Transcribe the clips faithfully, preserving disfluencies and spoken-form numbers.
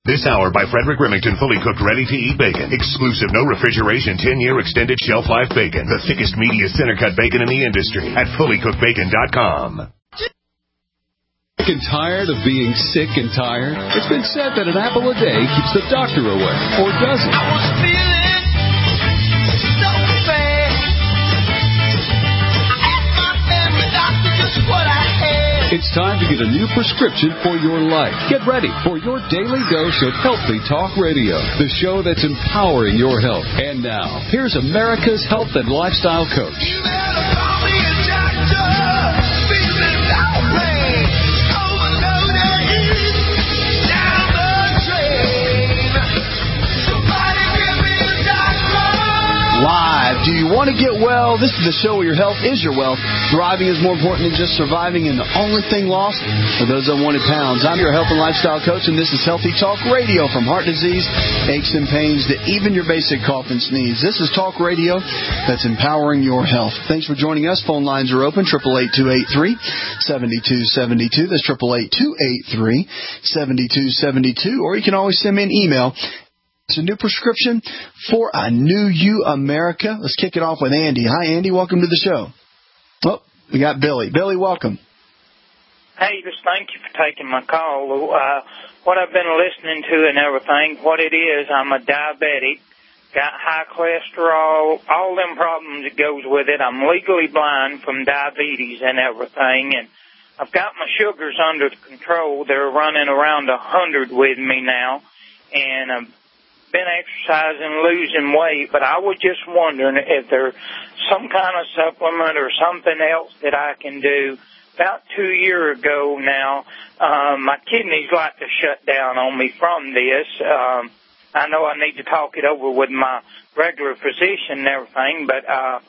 This hour by Frederick Remington, fully cooked, ready-to-eat bacon. Exclusive, no refrigeration, ten-year extended shelf life bacon. The thickest, meatiest, center-cut bacon in the industry at fully cooked bacon dot com. Sick and tired of being sick and tired? It's been said that an apple a day keeps the doctor away, or does it? I was feeling so bad. I asked my family doctor just what I had. It's time to get a new prescription for your life. Get ready for your daily dose of Healthy Talk Radio, the show that's empowering your health. And now, here's America's health and lifestyle coach. You better call me a doctor. Feeling lonely, overloaded, down the drain. Somebody give me a doctor. Live. Do you want to get well? This is the show where your health is your wealth. Thriving is more important than just surviving, and the only thing lost are those unwanted pounds. I'm your health and lifestyle coach, and this is Healthy Talk Radio. From heart disease, aches and pains, to even your basic cough and sneeze. This is Talk Radio that's empowering your health. Thanks for joining us. Phone lines are open, eight eight eight, two eight three, seven two seven two. That's eight eight eight, two eight three, seven two seven two. Or you can always send me an email. It's a new prescription for a new you, America. Let's kick it off with Andy. Hi, Andy. Welcome to the show. Oh, we got Billy. Billy, welcome. Hey, just thank you for taking my call. Uh, what I've been listening to and everything, what it is, I'm a diabetic, got high cholesterol, all them problems that goes with it. I'm legally blind from diabetes and everything, and I've got my sugars under control. They're running around one hundred with me now, and I've been exercising, losing weight, but I was just wondering if there's some kind of supplement or something else that I can do. About two years ago now, um, my kidneys like to shut down on me from this. Um, I know I need to talk it over with my regular physician and everything, but uh,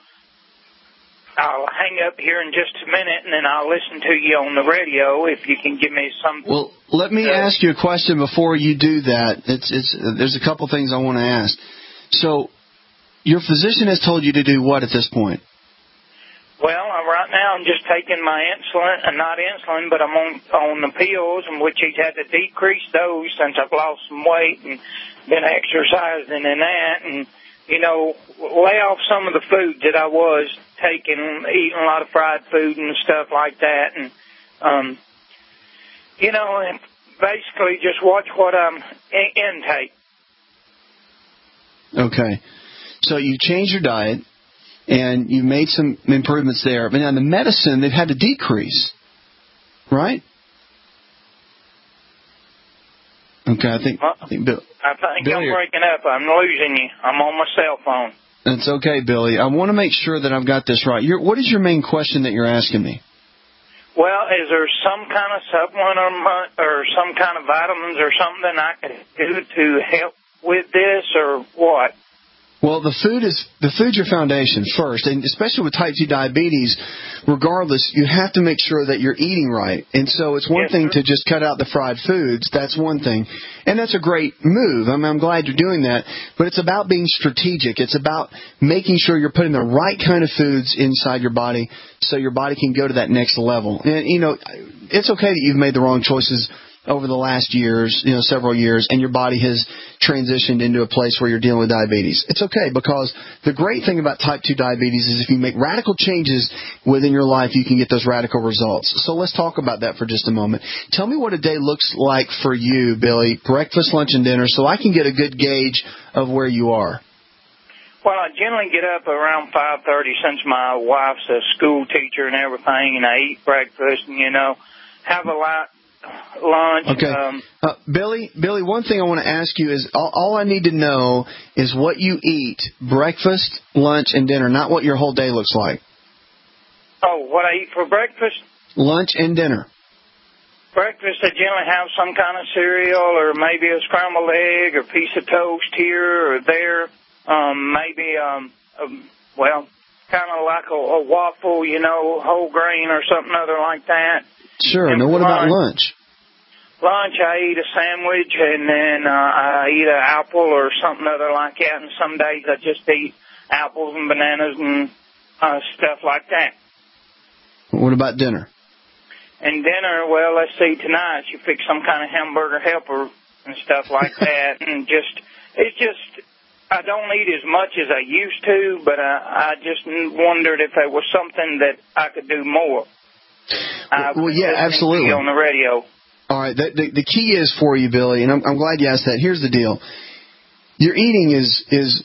I'll hang up here in just a minute, and then I'll listen to you on the radio if you can give me some. Well, let me ask you a question before you do that. It's, it's, there's a couple things I want to ask. So, your physician has told you to do what at this point? Well, uh, right now I'm just taking my insulin, uh, not insulin, but I'm on on the pills, in which he's had to decrease those since I've lost some weight and been exercising and that, and you know, lay off some of the foods that I was taking, eating a lot of fried food and stuff like that, and um, you know, and basically just watch what I'm in- intake. Okay, so you changed your diet, and you made some improvements there. But now the medicine, they've had to decrease, right? Okay, I think I think Bill. I think Billy, I'm breaking up. I'm losing you. I'm on my cell phone. That's okay, Billy. I want to make sure that I've got this right. You're, what is your main question that you're asking me? Well, is there some kind of supplement or, or some kind of vitamins or something I could do to help with this, or what? Well, the food is the food's your foundation first, and especially with type two diabetes, regardless, you have to make sure that you're eating right. And so it's one yes, thing sir. to just cut out the fried foods. That's one thing. And that's a great move. I mean, I'm glad you're doing that. But it's about being strategic. It's about making sure you're putting the right kind of foods inside your body so your body can go to that next level. And, you know, it's okay that you've made the wrong choices over the last years, you know, several years, and your body has transitioned into a place where you're dealing with diabetes. It's okay, because the great thing about type two diabetes is if you make radical changes within your life, you can get those radical results. So let's talk about that for just a moment. Tell me what a day looks like for you, Billy, breakfast, lunch, and dinner, so I can get a good gauge of where you are. Well, I generally get up around five thirty since my wife's a school teacher and everything, and I eat breakfast and, you know, have a light lunch. Okay. Um, uh, Billy, Billy, one thing I want to ask you is all, all I need to know is what you eat, breakfast, lunch, and dinner, not what your whole day looks like. Oh, what I eat for breakfast? Lunch and dinner. Breakfast, I generally have some kind of cereal or maybe a scrambled egg or piece of toast here or there. Um, maybe, um, a, well, kind of like a, a waffle, you know, whole grain or something other like that. Sure. And now, what lunch, about lunch? Lunch, I eat a sandwich, and then uh, I eat an apple or something other like that. And some days I just eat apples and bananas and uh, stuff like that. What about dinner? And dinner, well, let's see, tonight you fix some kind of hamburger helper and stuff like that, and just it's just I don't eat as much as I used to, but I, I just wondered if there was something that I could do more. Well, well yeah, absolutely. On the radio. All right. The, the, the key is for you, Billy, and I'm, I'm glad you asked that. Here's the deal. Your eating is is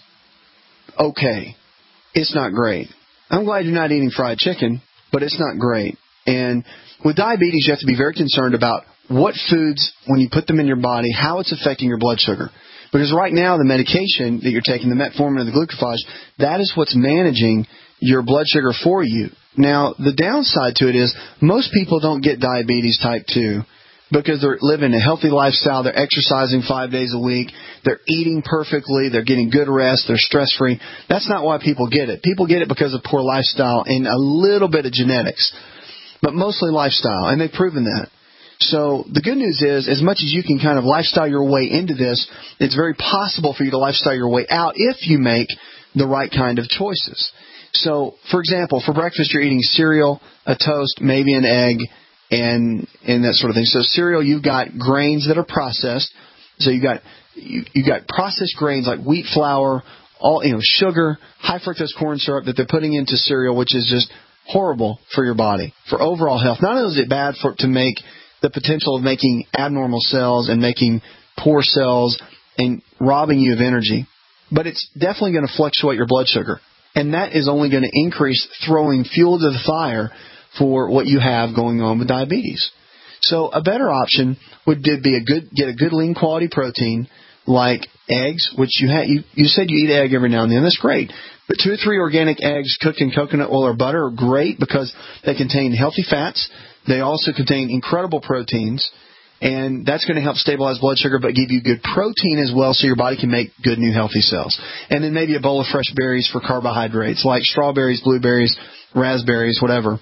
okay. It's not great. I'm glad you're not eating fried chicken, but it's not great. And with diabetes, you have to be very concerned about what foods, when you put them in your body, how it's affecting your blood sugar. Because right now, the medication that you're taking, the metformin and the glucophage, that is what's managing your blood sugar for you. Now, the downside to it is most people don't get diabetes type two because they're living a healthy lifestyle, they're exercising five days a week, they're eating perfectly, they're getting good rest, they're stress-free. That's not why people get it. People get it because of poor lifestyle and a little bit of genetics, but mostly lifestyle, and they've proven that. So the good news is, as much as you can kind of lifestyle your way into this, it's very possible for you to lifestyle your way out if you make the right kind of choices. So, for example, for breakfast you're eating cereal, a toast, maybe an egg, and and that sort of thing. So cereal, you've got grains that are processed. So you've got you, you've got processed grains like wheat flour, all you know, sugar, high fructose corn syrup that they're putting into cereal, which is just horrible for your body, for overall health. Not only is it bad for to make the potential of making abnormal cells and making poor cells and robbing you of energy, but it's definitely going to fluctuate your blood sugar. And that is only going to increase, throwing fuel to the fire for what you have going on with diabetes. So a better option would be a good get a good lean quality protein like eggs, which you ha- you, you said you eat egg every now and then. That's great. But two or three organic eggs cooked in coconut oil or butter are great because they contain healthy fats. They also contain incredible proteins, and that's going to help stabilize blood sugar but give you good protein as well so your body can make good new healthy cells. And then maybe a bowl of fresh berries for carbohydrates like strawberries, blueberries, raspberries, whatever.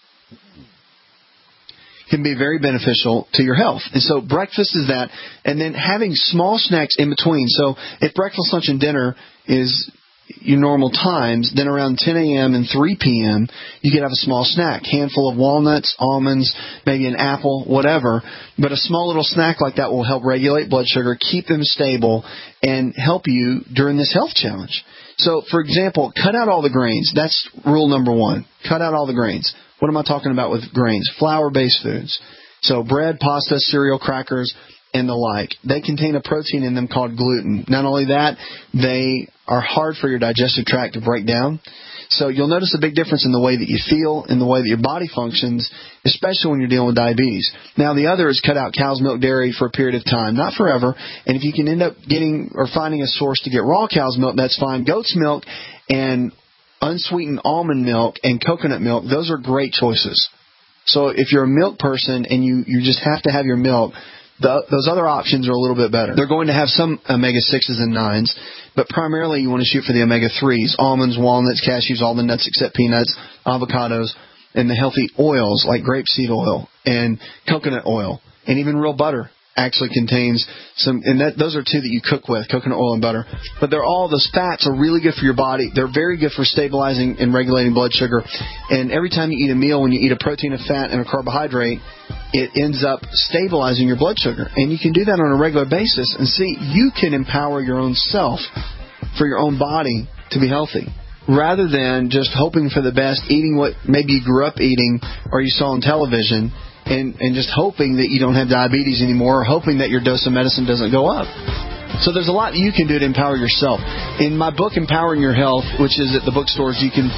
Can be very beneficial to your health. And so breakfast is that, and then having small snacks in between. So if breakfast, lunch, and dinner is your normal times, then around ten a.m. and three p.m. you could have a small snack, handful of walnuts, almonds, maybe an apple, whatever. But a small little snack like that will help regulate blood sugar, keep them stable, and help you during this health challenge. So, for example, cut out all the grains. That's rule number one. Cut out all the grains. What am I talking about with grains? Flour-based foods. So bread, pasta, cereal, crackers, and the like. They contain a protein in them called gluten. Not only that, they are hard for your digestive tract to break down. So you'll notice a big difference in the way that you feel, in the way that your body functions, especially when you're dealing with diabetes. Now, the other is cut out cow's milk dairy for a period of time, not forever. And if you can end up getting or finding a source to get raw cow's milk, that's fine. Goat's milk and unsweetened almond milk and coconut milk, those are great choices. So if you're a milk person and you, you just have to have your milk, the, those other options are a little bit better. They're going to have some omega sixes and nines, but primarily you want to shoot for the omega threes, almonds, walnuts, cashews, all the nuts except peanuts, avocados, and the healthy oils like grapeseed oil and coconut oil, and even real butter actually contains some, and that, those are two that you cook with, coconut oil and butter. But they're all, those fats are really good for your body. They're very good for stabilizing and regulating blood sugar. And every time you eat a meal, when you eat a protein, a fat, and a carbohydrate, it ends up stabilizing your blood sugar. And you can do that on a regular basis. And see, you can empower your own self for your own body to be healthy, rather than just hoping for the best, eating what maybe you grew up eating or you saw on television, and, and just hoping that you don't have diabetes anymore, or hoping that your dose of medicine doesn't go up. So there's a lot that you can do to empower yourself. In my book, Empowering Your Health, which is at the bookstores, you can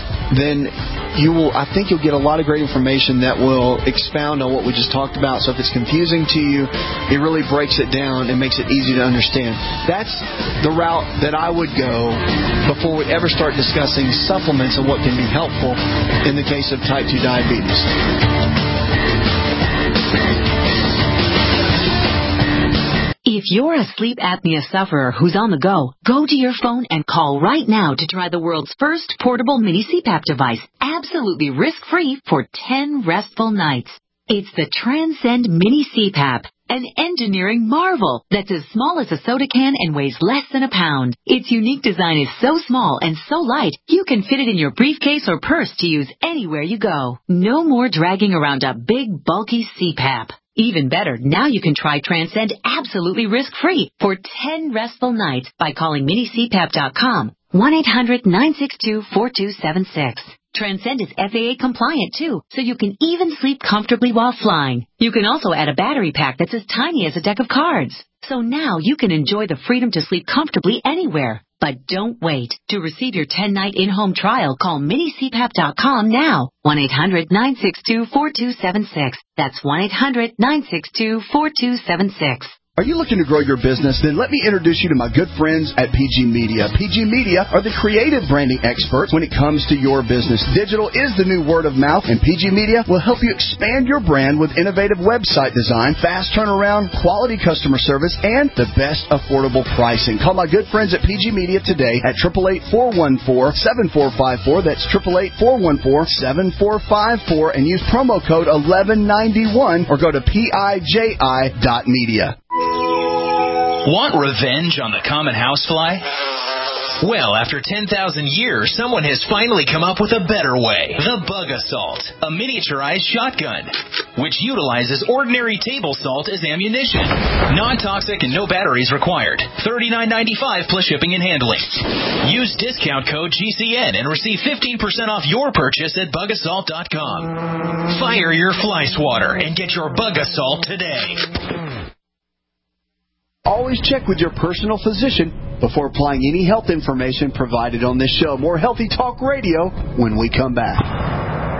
then you will, I think you'll get a lot of great information that will expound on what we just talked about. So if it's confusing to you, it really breaks it down and makes it easy to understand. That's the route that I would go before we ever start discussing supplements and what can be helpful in the case of type two diabetes. If you're a sleep apnea sufferer who's on the go, go to your phone and call right now to try the world's first portable mini C PAP device, absolutely risk-free for ten restful nights. It's the Transcend Mini C PAP, an engineering marvel that's as small as a soda can and weighs less than a pound. Its unique design is so small and so light, you can fit it in your briefcase or purse to use anywhere you go. No more dragging around a big, bulky C PAP. Even better, now you can try Transcend absolutely risk-free for ten restful nights by calling mini c pap dot com, one eight hundred nine six two four two seven six. Transcend is F A A compliant too, so you can even sleep comfortably while flying. You can also add a battery pack that's as tiny as a deck of cards. So now you can enjoy the freedom to sleep comfortably anywhere. But don't wait. To receive your ten-night in-home trial, call mini c pap dot com now. one eight hundred nine six two four two seven six. That's one eight hundred nine six two four two seven six. Are you looking to grow your business? Then let me introduce you to my good friends at P G Media. P G Media are the creative branding experts when it comes to your business. Digital is the new word of mouth, and P G Media will help you expand your brand with innovative website design, fast turnaround, quality customer service, and the best affordable pricing. Call my good friends at P G Media today at eight eight eight, four one four, seven four five four. That's eight eight eight, four one four, seven four five four, and use promo code eleven ninety-one or go to P I J I dot media. Want revenge on the common housefly? Well, after ten thousand years, someone has finally come up with a better way. The Bug Assault, a miniaturized shotgun, which utilizes ordinary table salt as ammunition. Non-toxic and no batteries required. thirty-nine ninety-five plus shipping and handling. Use discount code G C N and receive fifteen percent off your purchase at bug assault dot com. Fire your fly swatter and get your Bug Assault today. Always check with your personal physician before applying any health information provided on this show. More Healthy Talk Radio when we come back.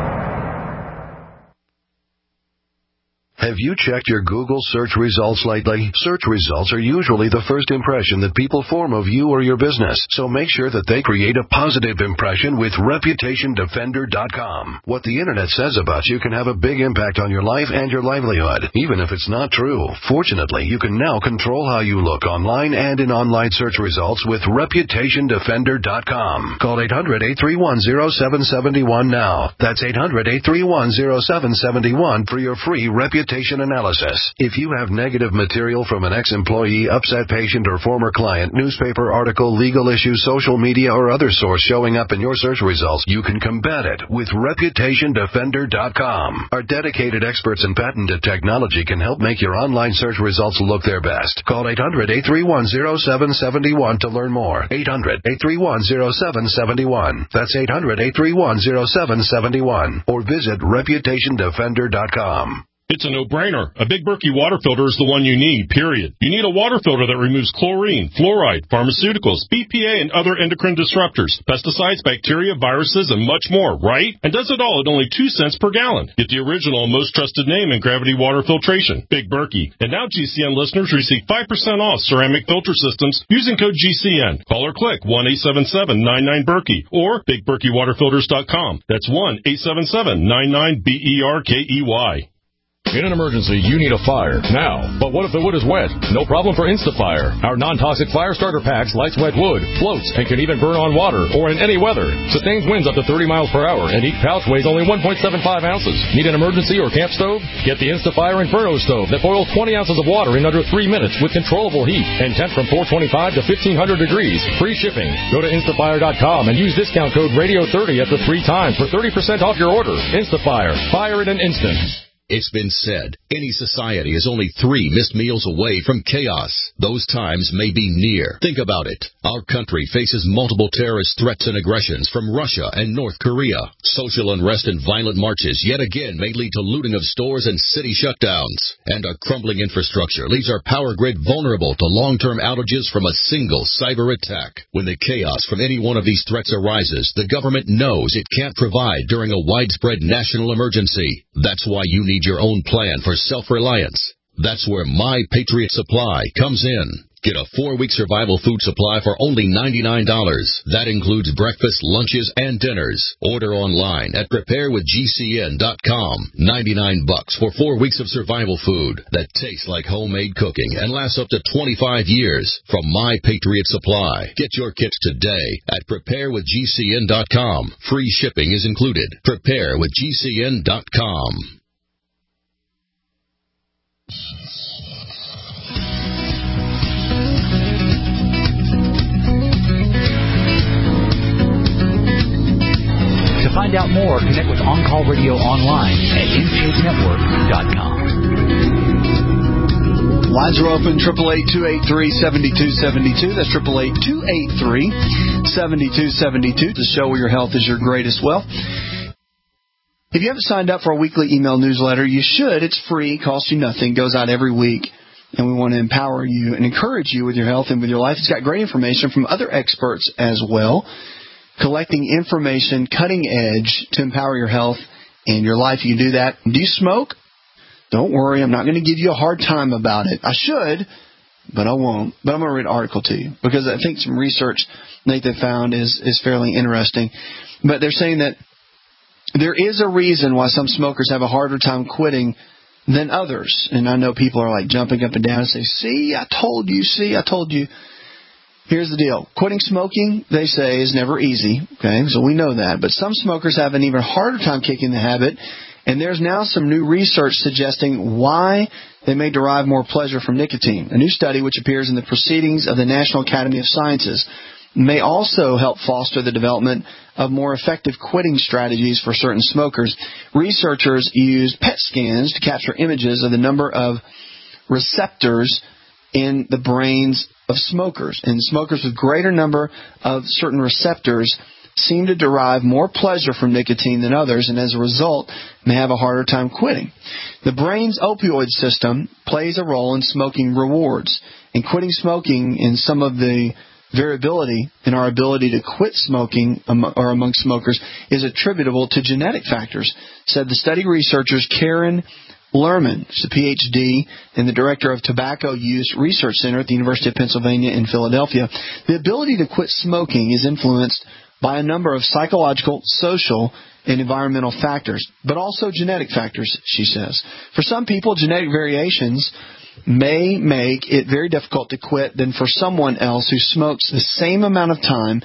Have you checked your Google search results lately? Search results are usually the first impression that people form of you or your business, so make sure that they create a positive impression with reputation defender dot com. What the Internet says about you can have a big impact on your life and your livelihood, even if it's not true. Fortunately, you can now control how you look online and in online search results with reputation defender dot com. Call eight hundred, eight three one, zero seven seven one now. That's eight hundred, eight three one, zero seven seven one for your free reputation analysis. If you have negative material from an ex-employee, upset patient, or former client, newspaper article, legal issue, social media, or other source showing up in your search results, you can combat it with reputation defender dot com. Our dedicated experts in patented technology can help make your online search results look their best. Call eight hundred, eight three one, zero seven seven one to learn more. eight hundred, eight three one, zero seven seven one. That's eight hundred, eight three one, zero seven seven one. Or visit reputation defender dot com. It's a no-brainer. A Big Berkey water filter is the one you need, period. You need a water filter that removes chlorine, fluoride, pharmaceuticals, B P A, and other endocrine disruptors, pesticides, bacteria, viruses, and much more, right? And does it all at only two cents per gallon. Get the original and most trusted name in gravity water filtration, Big Berkey. And now G C N listeners receive five percent off ceramic filter systems using code G C N. Call or click one eight seven seven, nine nine, Berkey or big berkey water filters dot com. That's one eight seven seven, nine nine, B E R K E Y. In an emergency, you need a fire now. But what if the wood is wet? No problem for InstaFire. Our non-toxic fire starter packs lights wet wood, floats, and can even burn on water or in any weather. Sustains winds up to thirty miles per hour, and each pouch weighs only one point seven five ounces. Need an emergency or camp stove? Get the InstaFire Inferno stove that boils twenty ounces of water in under three minutes with controllable heat and temp from four twenty-five to fifteen hundred degrees. Free shipping. Go to instafire dot com and use discount code radio thirty after three times for thirty percent off your order. InstaFire. Fire in an instant. It's been said, any society is only three missed meals away from chaos. Those times may be near. Think about it. Our country faces multiple terrorist threats and aggressions from Russia and North Korea. Social unrest and violent marches yet again may lead to looting of stores and city shutdowns. And our crumbling infrastructure leaves our power grid vulnerable to long-term outages from a single cyber attack. When the chaos from any one of these threats arises, the government knows it can't provide during a widespread national emergency. That's why you need your own plan for self-reliance. That's where My Patriot Supply comes in. Get a four-week survival food supply for only ninety-nine dollars. That includes breakfast, lunches, and dinners. Order online at prepare with G C N dot com. ninety-nine bucks for four weeks of survival food that tastes like homemade cooking and lasts up to twenty-five years from My Patriot Supply. Get your kits today at prepare with G C N dot com. Free shipping is included. prepare with G C N dot com. To find out more, connect with On Call Radio online at intake network dot com. Lines are open, eight eight eight, two eight three, seven two seven two. That's eight eight eight, two eight three, seven two seven two. The show where your health is your greatest wealth. If you haven't signed up for our weekly email newsletter, you should. It's free, costs you nothing, goes out every week. And we want to empower you and encourage you with your health and with your life. It's got great information from other experts as well, collecting information, cutting edge, to empower your health and your life. You can do that. Do you smoke? Don't worry, I'm not going to give you a hard time about it. I should, but I won't. But I'm going to read an article to you because I think some research that they found is, is fairly interesting. But they're saying that there is a reason why some smokers have a harder time quitting than others. And I know people are like jumping up and down and say, see, I told you, see, I told you. Here's the deal. Quitting smoking, they say, is never easy. Okay, so we know that. But some smokers have an even harder time kicking the habit. And there's now some new research suggesting why they may derive more pleasure from nicotine. A new study, which appears in the Proceedings of the National Academy of Sciences, may also help foster the development of more effective quitting strategies for certain smokers. Researchers used P E T scans to capture images of the number of receptors in the brains of smokers. And smokers with greater number of certain receptors seem to derive more pleasure from nicotine than others, and as a result may have a harder time quitting. The brain's opioid system plays a role in smoking rewards, and quitting smoking in some of the variability in our ability to quit smoking or among smokers is attributable to genetic factors, said the study researchers Karen Lerman, she's a P H D and the director of Tobacco Use Research Center at the University of Pennsylvania in Philadelphia. The ability to quit smoking is influenced by a number of psychological, social, and environmental factors, but also genetic factors, she says. For some people, genetic variations may make it very difficult to quit than for someone else who smokes the same amount of time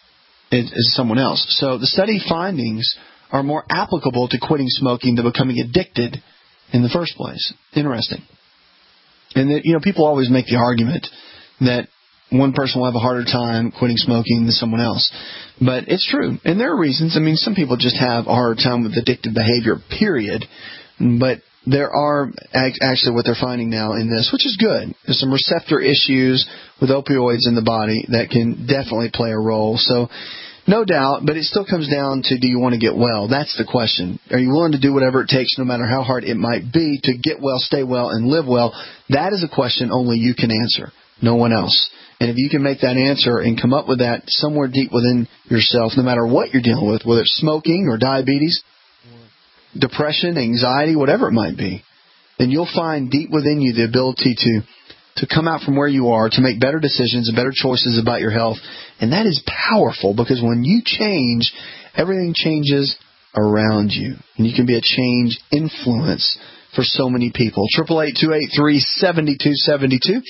as someone else. So the study findings are more applicable to quitting smoking than becoming addicted in the first place. Interesting. And that, you know, people always make the argument that one person will have a harder time quitting smoking than someone else. But it's true. And there are reasons. I mean, some people just have a harder time with addictive behavior, period. But there are actually what they're finding now in this, which is good. There's some receptor issues with opioids in the body that can definitely play a role. So no doubt, but it still comes down to, do you want to get well? That's the question. Are you willing to do whatever it takes, no matter how hard it might be, to get well, stay well, and live well? That is a question only you can answer, no one else. And if you can make that answer and come up with that somewhere deep within yourself, no matter what you're dealing with, whether it's smoking or diabetes, depression, anxiety, whatever it might be, then you'll find deep within you the ability to to come out from where you are, to make better decisions and better choices about your health. And that is powerful, because when you change, everything changes around you. And you can be a change influence for so many people. eight eight eight, two eight three, seven two seven two.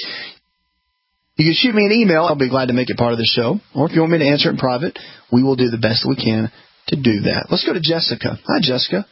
You can shoot me an email. I'll be glad to make it part of the show. Or if you want me to answer it in private, we will do the best we can to do that. Let's go to Jessica. Hi, Jessica.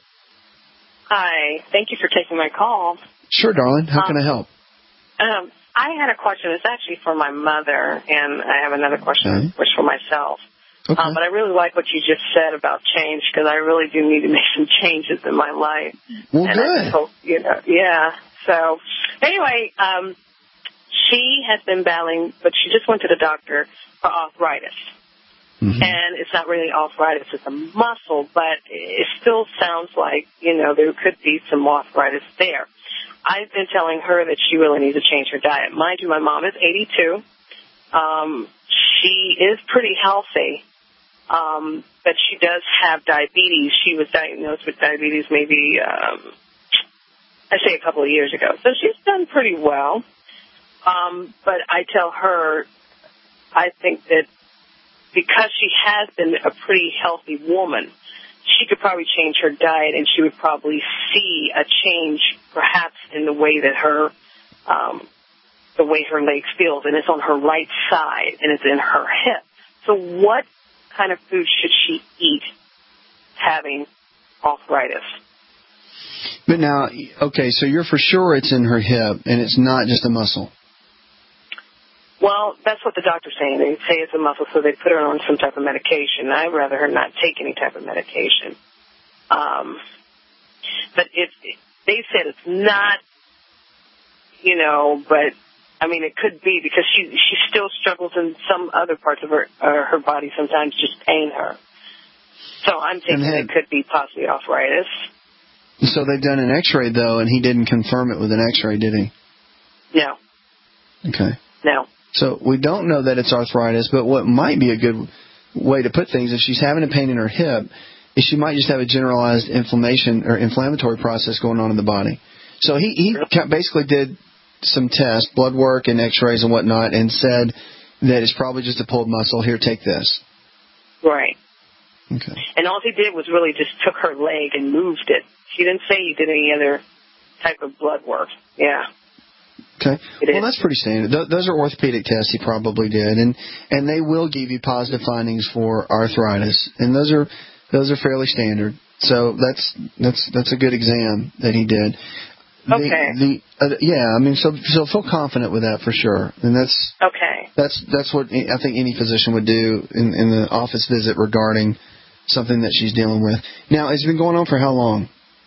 Hi. Thank you for taking my call. Sure, darling. How um, can I help? Um, I had a question. It's actually for my mother, and I have another question, okay, which for myself. Okay. Um, but I really like what you just said about change, because I really do need to make some changes in my life. Well, and good. I just hope, you know, yeah. So anyway, um, she has been battling, but she just went to the doctor for arthritis. Mm-hmm. And it's not really arthritis, it's a muscle, but it still sounds like, you know, there could be some arthritis there. I've been telling her that she really needs to change her diet. Mind you, my mom is eighty-two. Um, she is pretty healthy, um, but she does have diabetes. She was diagnosed with diabetes maybe, um, I say a couple of years ago. So she's done pretty well. Um, but I tell her, I think that because she has been a pretty healthy woman, she could probably change her diet, and she would probably see a change perhaps in the way that her, um, the way her legs feels, and it's on her right side, and it's in her hip. So what kind of food should she eat having arthritis? But now, okay, so you're for sure it's in her hip, and it's not just a muscle. Well, that's what the doctor's saying. They say it's a muscle, so they put her on some type of medication. I'd rather her not take any type of medication. Um, but it, it, they said it's not, you know, but I mean, it could be because she she still struggles in some other parts of her uh, her body. Sometimes just pain her. So I'm thinking had, it could be possibly arthritis. So they've done an X-ray though, and he didn't confirm it with an X-ray, did he? No. Okay. No. So we don't know that it's arthritis, but what might be a good way to put things, if she's having a pain in her hip, is she might just have a generalized inflammation or inflammatory process going on in the body. So he he basically did some tests, blood work and X-rays and whatnot, and said that it's probably just a pulled muscle. Here, take this. Right. Okay. And all he did was really just took her leg and moved it. She didn't say he did any other type of blood work. Yeah. Okay. It well, is. that's pretty standard. Th- those are orthopedic tests he probably did, and and they will give you positive findings for arthritis, and those are those are fairly standard. So that's that's that's a good exam that he did. Okay. The, the uh, yeah, I mean, so so feel confident with that for sure, and that's okay. That's that's what I think any physician would do in, in the office visit regarding something that she's dealing with. Now, it's been going on for how long?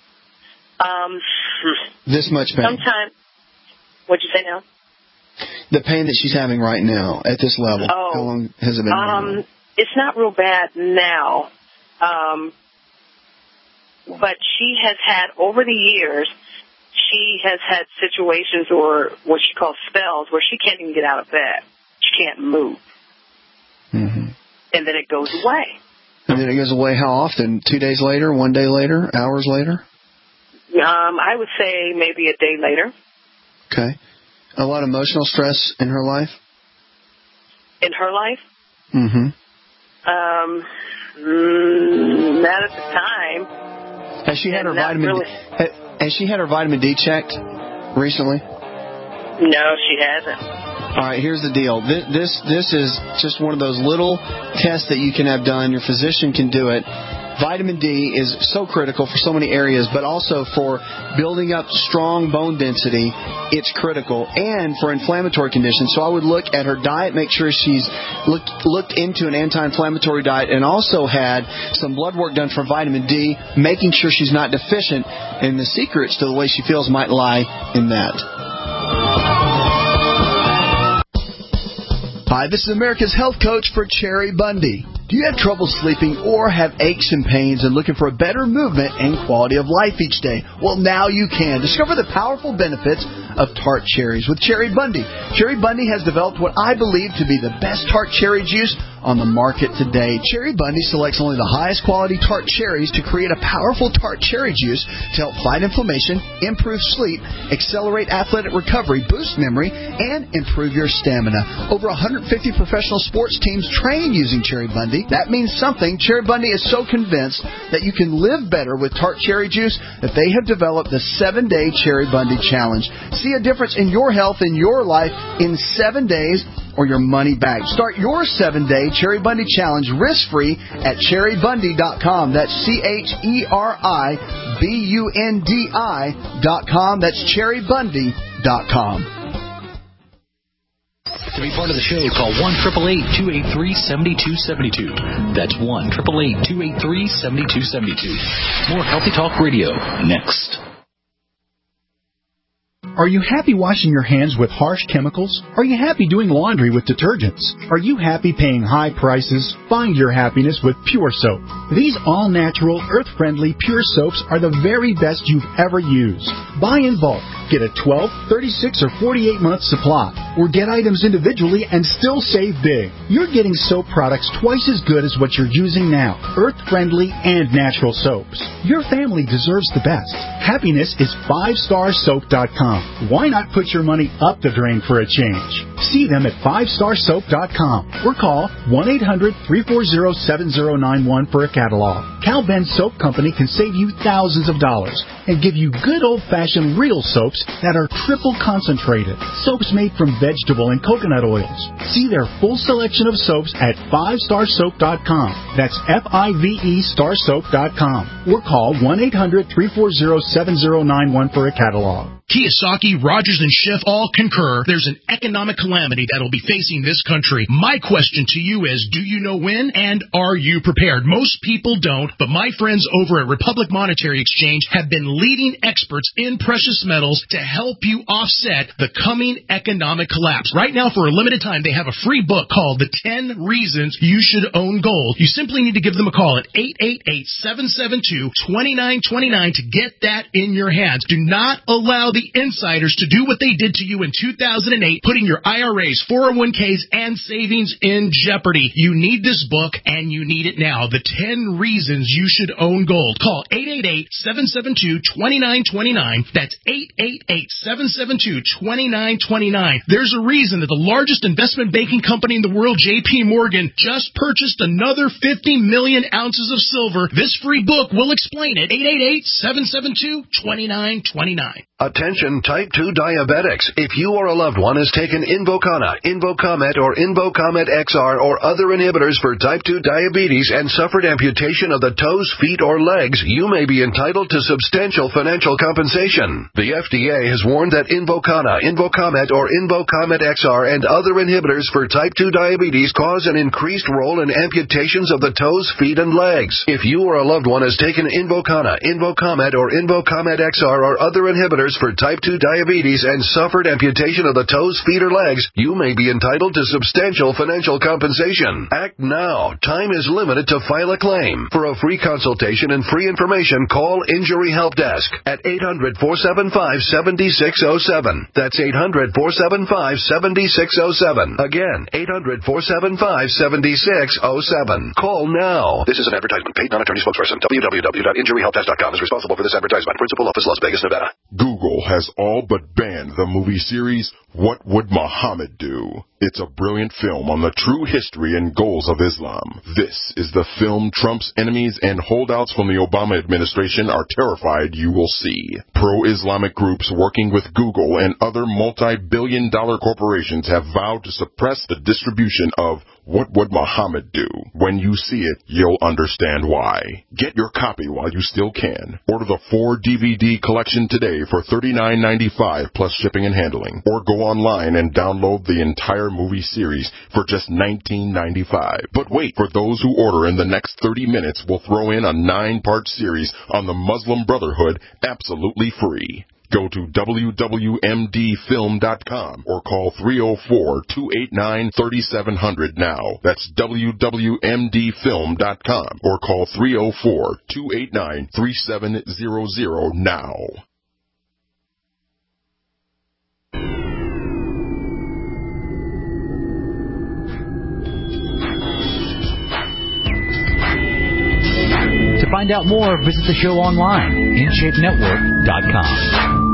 Um, this much pain. Sometime. What'd you say now? The pain that she's having right now at this level. Oh, how long has it been? Um, it's not real bad now, um, but she has had over the years. She has had situations or what she calls spells where she can't even get out of bed. She can't move. Mm-hmm. And then it goes away. And then it goes away how often? Two days later? One day later? Hours later? Um, I would say maybe a day later. Okay. A lot of emotional stress in her life? In her life? Mm-hmm. Um, mm, not at the time. Has she had and her vitamin really. D, has she had her vitamin D checked recently? No, she hasn't. All right, here's the deal. This, this this is just one of those little tests that you can have done. Your physician can do it. Vitamin D is so critical for so many areas, but also for building up strong bone density, it's critical, and for inflammatory conditions. So I would look at her diet, make sure she's looked, looked into an anti-inflammatory diet, and also had some blood work done for vitamin D, making sure she's not deficient, and the secrets to the way she feels might lie in that. Hi, this is America's Health Coach for Cherry Bundy. Do you have trouble sleeping or have aches and pains and looking for a better movement and quality of life each day? Well, now you can. Discover the powerful benefits of tart cherries with Cherry Bundy. Cherry Bundy has developed what I believe to be the best tart cherry juice on the market today. Cherry Bundy selects only the highest quality tart cherries to create a powerful tart cherry juice to help fight inflammation, improve sleep, accelerate athletic recovery, boost memory, and improve your stamina. Over one hundred fifty professional sports teams train using Cherry Bundy. That means something. Cherry Bundy is so convinced that you can live better with tart cherry juice that they have developed the seven-day Cherry Bundy Challenge. See a difference in your health and your life in seven days or your money back. Start your seven-day Cherry Bundy Challenge risk-free at cherry bundy dot com. That's C H E R I B U N D I dot com. That's cherry bundy dot com. To be part of the show, call one eight eight eight, two eight three, seven two seven two. That's one eight eight eight, two eight three, seven two seven two. More Healthy Talk Radio next. Are you happy washing your hands with harsh chemicals? Are you happy doing laundry with detergents? Are you happy paying high prices? Find your happiness with Pure Soap. These all-natural, earth-friendly Pure Soaps are the very best you've ever used. Buy in bulk. Get a twelve, thirty-six, or forty-eight month supply. Or get items individually and still save big. You're getting soap products twice as good as what you're using now. Earth-friendly and natural soaps. Your family deserves the best. Happiness is five star soap dot com. Why not put your money up the drain for a change? See them at five star soap dot com or call one eight hundred, three four zero, seven zero nine one for a catalog. Cal Ben Soap Company can save you thousands of dollars and give you good old-fashioned real soaps that are triple concentrated. Soaps made from vegetable and coconut oils. See their full selection of soaps at five star soap dot com. That's F I V E star soap dot com. Or call one eight hundred, three four zero, seven zero nine one for a catalog. Kiyosaki, Rogers, and Schiff all concur there's an economic calamity that'll be facing this country. My question to you is, do you know when, and are you prepared? Most people don't, around. But my friends over at Republic Monetary Exchange have been leading experts in precious metals to help you offset the coming economic collapse. Right now, for a limited time, they have a free book called The ten Reasons You Should Own Gold. You simply need to give them a call at eight eight eight, seven seven two, two nine two nine to get that in your hands. Do not allow the insiders to do what they did to you in two thousand eight, putting your I R As, four oh one k's, and savings in jeopardy. You need this book, and you need it now. The ten Reasons You Should Own Gold. Call eight eight eight, seven seven two, two nine two nine. That's eight eight eight, seven seven two, two nine two nine. There's a reason that the largest investment banking company in the world, J P Morgan, just purchased another fifty million ounces of silver. This free book will explain it. eight eight eight, seven seven two, two nine two nine. Attention type two diabetics. If you or a loved one has taken Invokana, Invocomet, or Invocomet X R or other inhibitors for type two diabetes and suffered amputation of the toes, feet, or legs, you may be entitled to substantial financial compensation. The F D A has warned that Invokana, Invocomet, or Invocomet X R and other inhibitors for type two diabetes cause an increased role in amputations of the toes, feet, and legs. If you or a loved one has taken Invokana, Invocomet, or Invocomet X R or other inhibitors for type two diabetes and suffered amputation of the toes, feet, or legs, you may be entitled to substantial financial compensation. Act now. Time is limited to file a claim. For a free consultation and free information, call Injury Help Desk at eight hundred, four seven five, seven six zero seven. That's eight hundred, four seven five, seven six zero seven. Again, eight hundred, four seven five, seven six zero seven. Call now. This is an advertisement paid non-attorney spokesperson. w w w dot injury help desk dot com is responsible for this advertisement. Principal office, Las Vegas, Nevada. Google has all but banned the movie series What Would Muhammad Do? It's a brilliant film on the true history and goals of Islam. This is the film Trump's enemies and holdouts from the Obama administration are terrified you will see. Pro-Islamic groups working with Google and other multi-billion dollar corporations have vowed to suppress the distribution of What Would Muhammad Do? When you see it, you'll understand why. Get your copy while you still can. Order the four D V D collection today for thirty-nine ninety-five plus shipping and handling. Or go online and download the entire movie series for just nineteen ninety-five. But wait, for those who order in the next thirty minutes, we'll throw in a nine-part series on the Muslim Brotherhood absolutely free. Go to w w m d film dot com or call three oh four, two eight nine, three seven zero zero now. That's w w m d film dot com or call three oh four, two eight nine, three seven zero zero now. To find out more, visit the show online, in shape network dot com.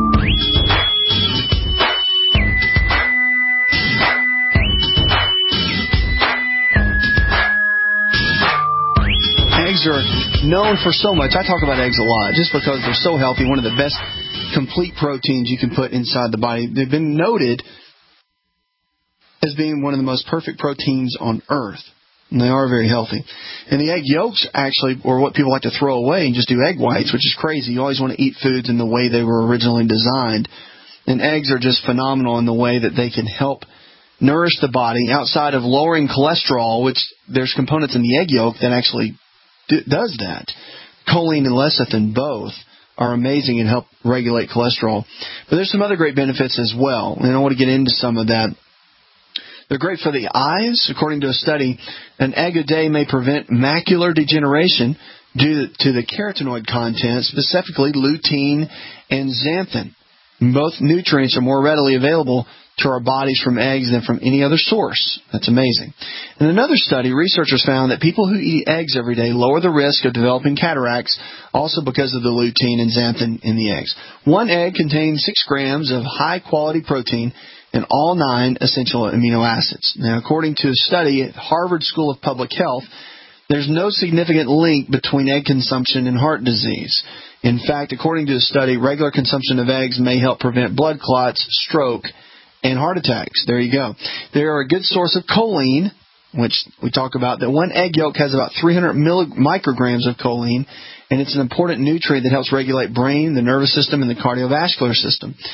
Eggs are known for so much. I talk about eggs a lot just because they're so healthy. One of the best complete proteins you can put inside the body. They've been noted as being one of the most perfect proteins on earth. And they are very healthy. And the egg yolks actually, or what people like to throw away and just do egg whites, which is crazy. You always want to eat foods in the way they were originally designed. And eggs are just phenomenal in the way that they can help nourish the body outside of lowering cholesterol, which there's components in the egg yolk that actually do, does that. Choline and lecithin both are amazing and help regulate cholesterol. But there's some other great benefits as well. And I want to get into some of that. They're great for the eyes. According to a study, an egg a day may prevent macular degeneration due to the carotenoid content, specifically lutein and xanthan. Both nutrients are more readily available to our bodies from eggs than from any other source. That's amazing. In another study, researchers found that people who eat eggs every day lower the risk of developing cataracts, also because of the lutein and xanthan in the eggs. One egg contains six grams of high-quality protein and all nine essential amino acids. Now, according to a study at Harvard School of Public Health, there's no significant link between egg consumption and heart disease. In fact, according to a study, regular consumption of eggs may help prevent blood clots, stroke, and heart attacks. There you go. They are a good source of choline, which we talk about. That one egg yolk has about three hundred micrograms of choline, and it's an important nutrient that helps regulate brain, the nervous system, and the cardiovascular system.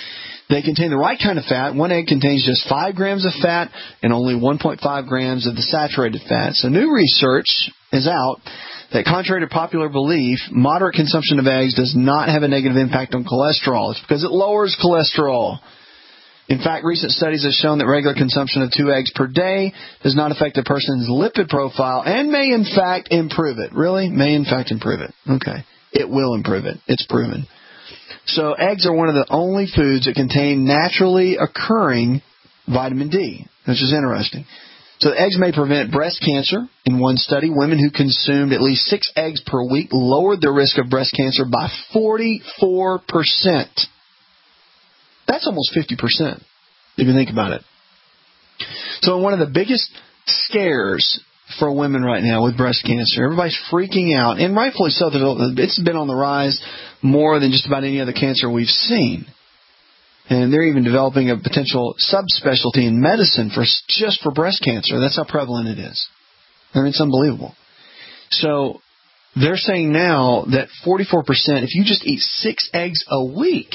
They contain the right kind of fat. One egg contains just five grams of fat and only one point five grams of the saturated fat. So new research is out that, contrary to popular belief, moderate consumption of eggs does not have a negative impact on cholesterol. It's because it lowers cholesterol. In fact, recent studies have shown that regular consumption of two eggs per day does not affect a person's lipid profile and may, in fact, improve it. Really? May, in fact, improve it. Okay. It will improve it. It's proven. So eggs are one of the only foods that contain naturally occurring vitamin D, which is interesting. So eggs may prevent breast cancer. In one study, women who consumed at least six eggs per week lowered their risk of breast cancer by forty-four percent. That's almost fifty percent, if you think about it. So one of the biggest scares for women right now with breast cancer, everybody's freaking out, and rightfully so. It's been on the rise more than just about any other cancer we've seen. And they're even developing a potential subspecialty in medicine for just for breast cancer. That's how prevalent it is. I mean, it's unbelievable. So they're saying now that forty-four percent, if you just eat six eggs a week,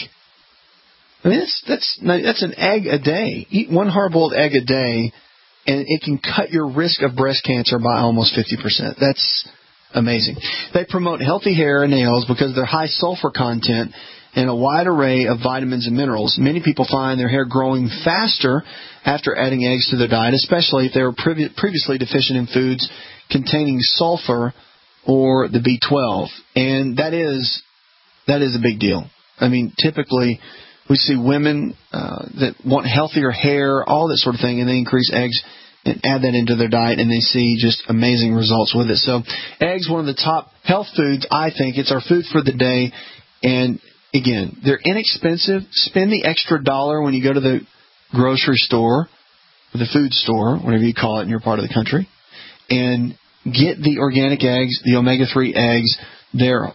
I mean, that's that's that's an egg a day. Eat one hard-boiled egg a day, and it can cut your risk of breast cancer by almost fifty percent. That's amazing. They promote healthy hair and nails because of their high sulfur content and a wide array of vitamins and minerals. Many people find their hair growing faster after adding eggs to their diet, especially if they were previ- previously deficient in foods containing sulfur or the B twelve. And that is that is a big deal. I mean, typically we see women uh, that want healthier hair, all that sort of thing, and they increase eggs and add that into their diet, and they see just amazing results with it. So eggs, one of the top health foods, I think. It's our food for the day. And, again, they're inexpensive. Spend the extra dollar when you go to the grocery store or the food store, whatever you call it in your part of the country, and get the organic eggs, the omega three eggs. They're,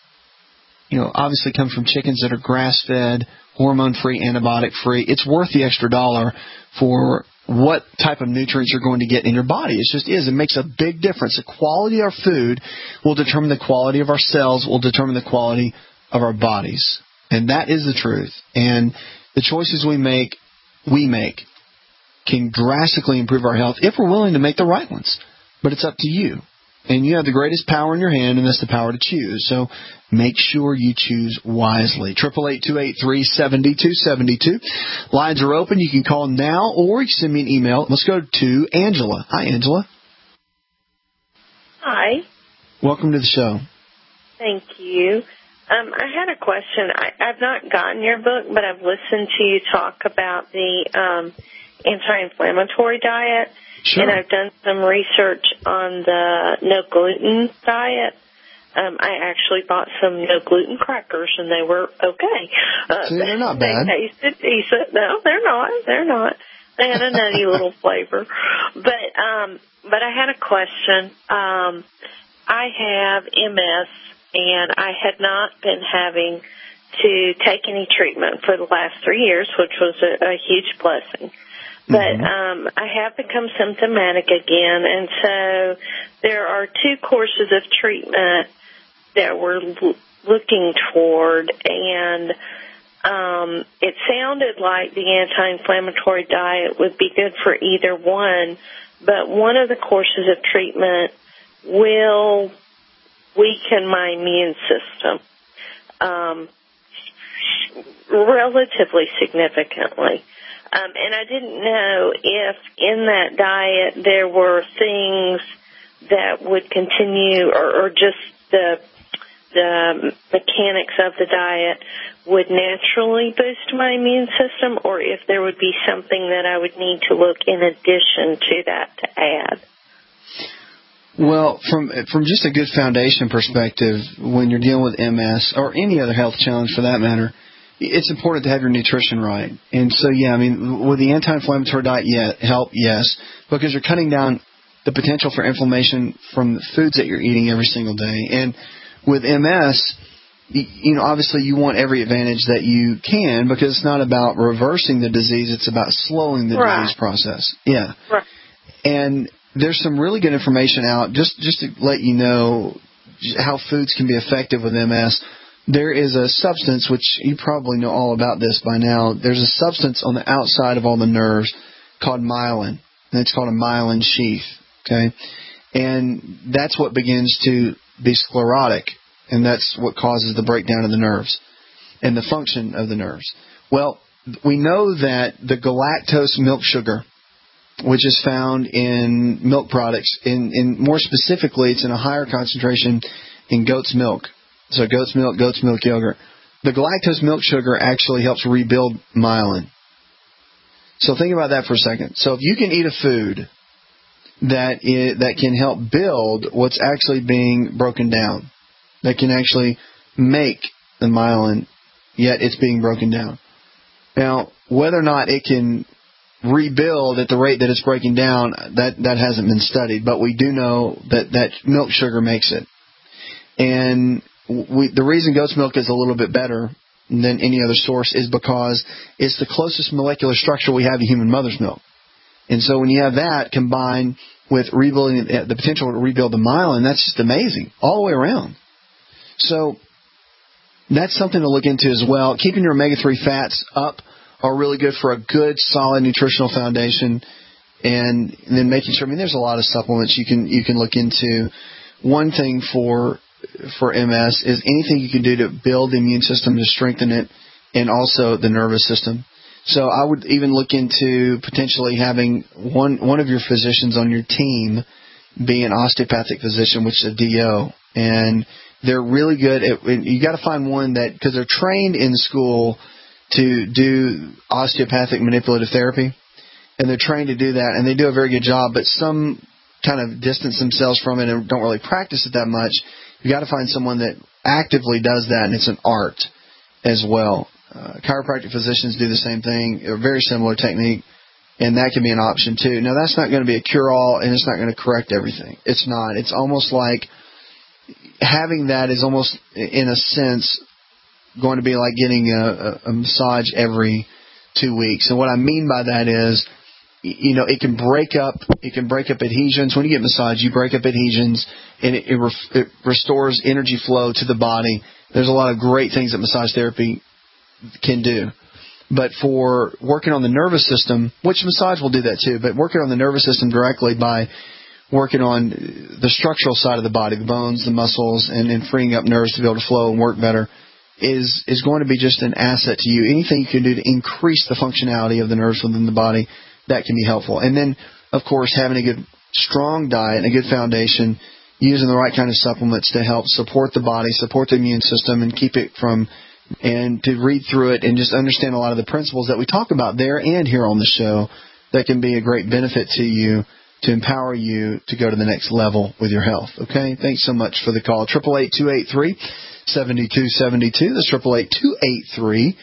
you know, obviously come from chickens that are grass-fed, hormone-free, antibiotic-free. It's worth the extra dollar for what type of nutrients you're going to get in your body. It just is. It makes a big difference. The quality of our food will determine the quality of our cells, will determine the quality of our bodies. And that is the truth. And the choices we make, we make, can drastically improve our health if we're willing to make the right ones. But it's up to you. And you have the greatest power in your hand, and that's the power to choose. So make sure you choose wisely. eight eight eight, two eight three, seven two seven two. Lines are open. You can call now, or you can send me an email. Let's go to Angela. Hi, Angela. Hi. Welcome to the show. Thank you. Um, I had a question. I, I've not gotten your book, but I've listened to you talk about the um, anti-inflammatory diet. Sure. And I've done some research on the no-gluten diet. Um, I actually bought some no-gluten crackers, and they were okay. Uh, See, they're not bad. They tasted decent. No, they're not. They're not. They had a nutty little flavor. But um, but I had a question. Um, I have M S, and I had not been having to take any treatment for the last three years, which was a, a huge blessing. But um, I have become symptomatic again, and so there are two courses of treatment that we're l- looking toward, and um, it sounded like the anti-inflammatory diet would be good for either one, but one of the courses of treatment will weaken my immune system um, relatively significantly. Um, and I didn't know if in that diet there were things that would continue, or, or just the the mechanics of the diet would naturally boost my immune system, or if there would be something that I would need to look in addition to that to add. Well, from from just a good foundation perspective, when you're dealing with M S or any other health challenge for that matter, it's important to have your nutrition right. And so, yeah, I mean, with the anti-inflammatory diet, yeah, help, yes, because you're cutting down the potential for inflammation from the foods that you're eating every single day. And with M S, you know, obviously you want every advantage that you can, because it's not about reversing the disease, it's about slowing the right. disease process. Yeah. Right. And there's some really good information out, just, just to let you know how foods can be effective with M S. there is a substance, which you probably know all about this by now. There's a substance on the outside of all the nerves called myelin, and it's called a myelin sheath, okay? And that's what begins to be sclerotic, and that's what causes the breakdown of the nerves and the function of the nerves. Well, we know that the galactose milk sugar, which is found in milk products, in, in more specifically, it's in a higher concentration in goat's milk. So goat's milk, goat's milk yogurt. The galactose milk sugar actually helps rebuild myelin. So think about that for a second. So if you can eat a food that is, that can help build what's actually being broken down, that can actually make the myelin, yet it's being broken down. Now, whether or not it can rebuild at the rate that it's breaking down, that, that hasn't been studied, but we do know that, that milk sugar makes it. And we, the reason goat's milk is a little bit better than any other source is because it's the closest molecular structure we have to human mother's milk. And so when you have that combined with rebuilding the potential to rebuild the myelin, that's just amazing all the way around. So that's something to look into as well. Keeping your omega three fats up are really good for a good, solid nutritional foundation, and, and then making sure. I mean, there's a lot of supplements you can you can look into. One thing for for M S is anything you can do to build the immune system, to strengthen it, and also the nervous system. So I would even look into potentially having one one of your physicians on your team be an osteopathic physician, which is a D O, and they're really good at. You got to find one that, because they're trained in school to do osteopathic manipulative therapy, and they're trained to do that, and they do a very good job, but some kind of distance themselves from it and don't really practice it that much. You got to find someone that actively does that, and it's an art as well. Uh, chiropractic physicians do the same thing, a very similar technique, and that can be an option too. Now, that's not going to be a cure-all, and it's not going to correct everything. It's not. It's almost like having that is almost, in a sense, going to be like getting a, a massage every two weeks. And what I mean by that is, you know, it can break up, it can break up adhesions. When you get massage, you break up adhesions, and it, it, re- it restores energy flow to the body. There's a lot of great things that massage therapy can do. But for working on the nervous system, which massage will do that too, but working on the nervous system directly by working on the structural side of the body, the bones, the muscles, and, and freeing up nerves to be able to flow and work better, is is going to be just an asset to you. Anything you can do to increase the functionality of the nerves within the body, that can be helpful. And then, of course, having a good, strong diet and a good foundation, using the right kind of supplements to help support the body, support the immune system, and keep it from, and to read through it and just understand a lot of the principles that we talk about there and here on the show that can be a great benefit to you, to empower you to go to the next level with your health. Okay? Thanks so much for the call. eight eight eight, two eight three, seven two seven two. That's eight eight eight, two eight three,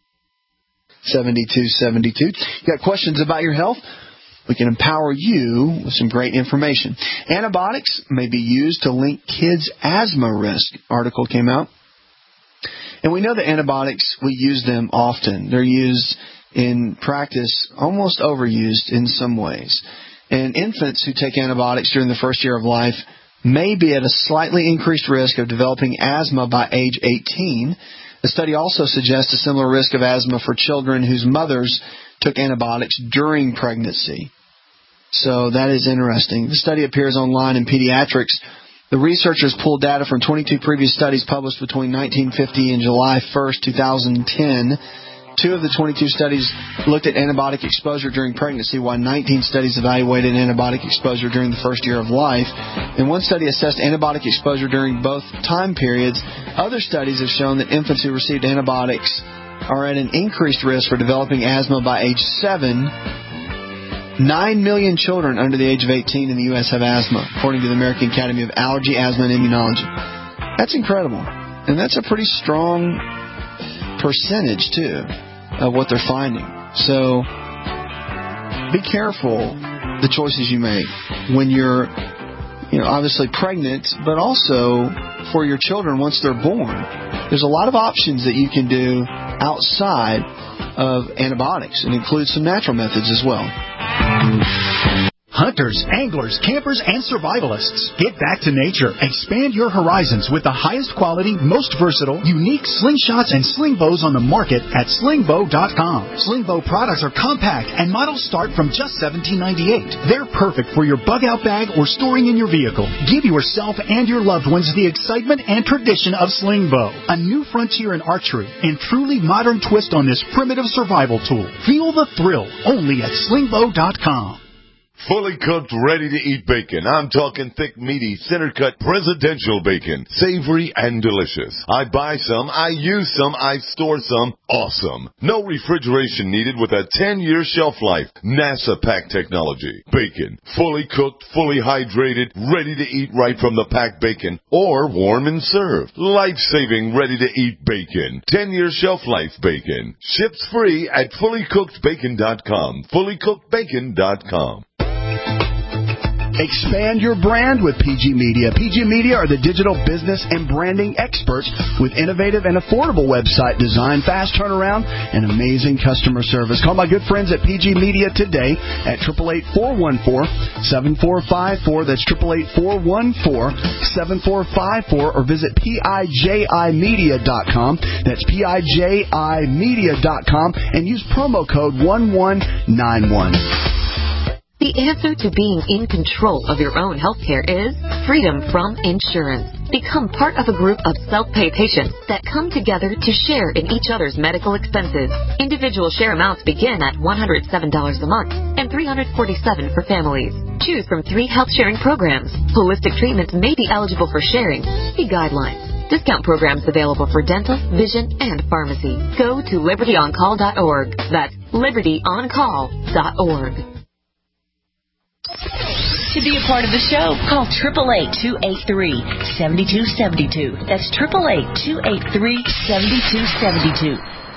seven two seven two. You got questions about your health? We can empower you with some great information. Antibiotics may be used to link kids' asthma risk. Article came out. And we know that antibiotics, we use them often. They're used in practice, almost overused in some ways. And infants who take antibiotics during the first year of life may be at a slightly increased risk of developing asthma by age eighteen. The study also suggests a similar risk of asthma for children whose mothers took antibiotics during pregnancy. So that is interesting. The study appears online in Pediatrics. The researchers pulled data from twenty-two previous studies published between nineteen fifty and July first, two thousand ten. Two of the twenty-two studies looked at antibiotic exposure during pregnancy, while nineteen studies evaluated antibiotic exposure during the first year of life. And one study assessed antibiotic exposure during both time periods. Other studies have shown that infants who received antibiotics are at an increased risk for developing asthma by age seven. Nine million children under the age of eighteen in the U S have asthma, according to the American Academy of Allergy, Asthma, and Immunology. That's incredible. And that's a pretty strong percentage, too, of what they're finding. So be careful the choices you make when you're, you know, obviously pregnant, but also for your children once they're born. There's a lot of options that you can do outside of antibiotics, and include some natural methods as well. Hunters, anglers, campers, and survivalists. Get back to nature. Expand your horizons with the highest quality, most versatile, unique slingshots and sling bows on the market at sling bow dot com. Sling bow products are compact and models start from just seventeen ninety-eight. They're perfect for your bug out bag or storing in your vehicle. Give yourself and your loved ones the excitement and tradition of sling bow. A new frontier in archery and truly modern twist on this primitive survival tool. Feel the thrill only at sling bow dot com. Fully cooked, ready-to-eat bacon. I'm talking thick, meaty, center-cut, presidential bacon. Savory and delicious. I buy some, I use some, I store some. Awesome. No refrigeration needed with a ten-year shelf life. NASA pack technology. Bacon. Fully cooked, fully hydrated, ready to eat right from the packed bacon. Or warm and served. Life-saving, ready-to-eat bacon. ten-year shelf life bacon. Ships free at fully cooked bacon dot com. fully cooked bacon dot com. Expand your brand with P G Media. P G Media are the digital business and branding experts with innovative and affordable website design, fast turnaround, and amazing customer service. Call my good friends at P G Media today at eight eight eight, four one four, seven four five four. That's eight eight eight, four one four, seven four five four. Or visit P I J I media dot com. That's P I J I media dot com and use promo code one one nine one. The answer to being in control of your own health care is freedom from insurance. Become part of a group of self-pay patients that come together to share in each other's medical expenses. Individual share amounts begin at one hundred seven dollars a month and three hundred forty-seven dollars for families. Choose from three health sharing programs. Holistic treatments may be eligible for sharing. See guidelines. Discount programs available for dental, vision, and pharmacy. Go to liberty on call dot org. That's liberty on call dot org. To be a part of the show, call eight eight eight, two eight three, seven two seven two. That's eight eight eight, two eight three, seven two seven two.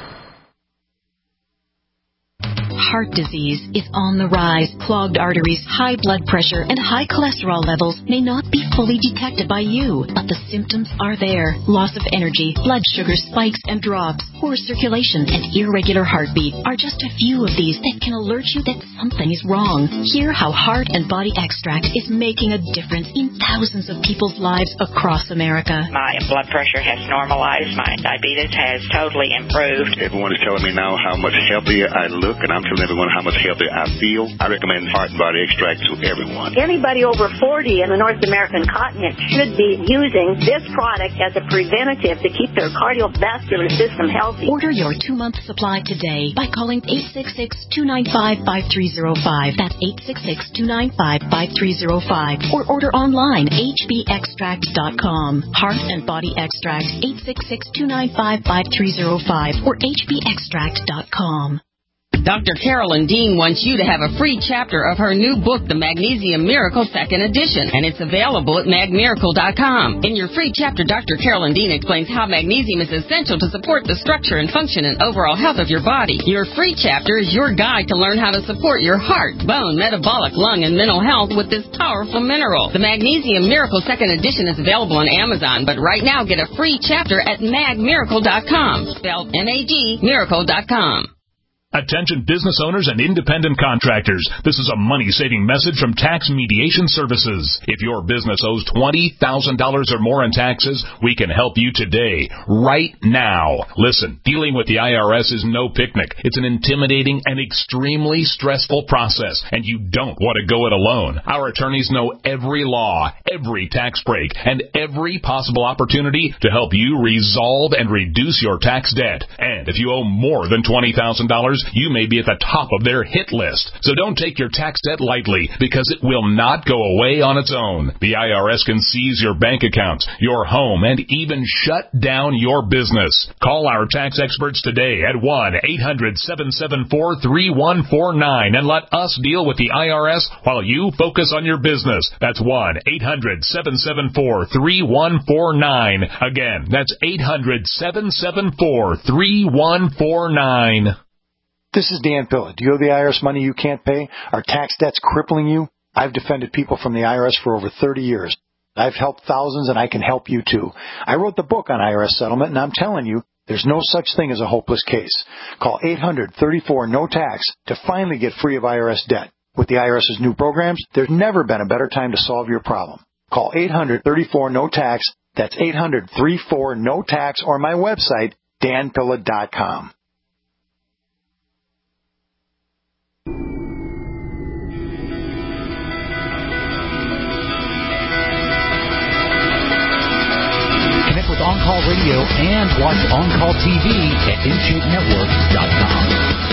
Heart disease is on the rise. Clogged arteries, high blood pressure, and high cholesterol levels may not be fully detected by you, but the symptoms are there. Loss of energy, blood sugar spikes and drops, poor circulation, and irregular heartbeat are just a few of these that can alert you that something is wrong. Hear how Heart and Body Extract is making a difference in thousands of people's lives across America. My blood pressure has normalized. My diabetes has totally improved. Everyone is telling me now how much healthier I look, and I'm telling everyone how much healthier I feel. I recommend Heart and Body Extract to everyone. Anybody over forty in the North American continent should be using this product as a preventative to keep their cardiovascular system healthy. Order your two-month supply today by calling eight six six, two nine five, five three zero five. That's eight six six, two nine five, five three zero five. Or order online, H B extract dot com. Heart and Body Extract, eight six six, two nine five, five three zero five or H B extract dot com. Doctor Carolyn Dean wants you to have a free chapter of her new book, The Magnesium Miracle Second Edition, and it's available at mag miracle dot com. In your free chapter, Doctor Carolyn Dean explains how magnesium is essential to support the structure and function and overall health of your body. Your free chapter is your guide to learn how to support your heart, bone, metabolic, lung, and mental health with this powerful mineral. The Magnesium Miracle Second Edition is available on Amazon, but right now get a free chapter at mag miracle dot com, spelled M A G, miracle dot com. Attention business owners and independent contractors. This is a money-saving message from Tax Mediation Services. If your business owes twenty thousand dollars or more in taxes, we can help you today, right now. Listen, dealing with the I R S is no picnic. It's an intimidating and extremely stressful process, and you don't want to go it alone. Our attorneys know every law, every tax break, and every possible opportunity to help you resolve and reduce your tax debt. And if you owe more than twenty thousand dollars, you may be at the top of their hit list. So don't take your tax debt lightly, because it will not go away on its own. The I R S can seize your bank accounts, your home, and even shut down your business. Call our tax experts today at one eight hundred, seven seven four, three one four nine and let us deal with the I R S while you focus on your business. That's one eight hundred, seven seven four, three one four nine. Again, that's eight hundred, seven seven four, three one four nine. This is Dan Pilla. Do you owe the I R S money you can't pay? Are tax debts crippling you? I've defended people from the I R S for over thirty years. I've helped thousands, and I can help you too. I wrote the book on I R S settlement, and I'm telling you, there's no such thing as a hopeless case. Call eight hundred, thirty-four, no tax to finally get free of I R S debt. With the IRS's new programs, there's never been a better time to solve your problem. Call eight hundred, thirty-four, no tax. That's eight hundred, thirty-four, no tax, or my website, dan pilla dot com. Connect with On Call Radio and watch On Call T V at in shape network dot com.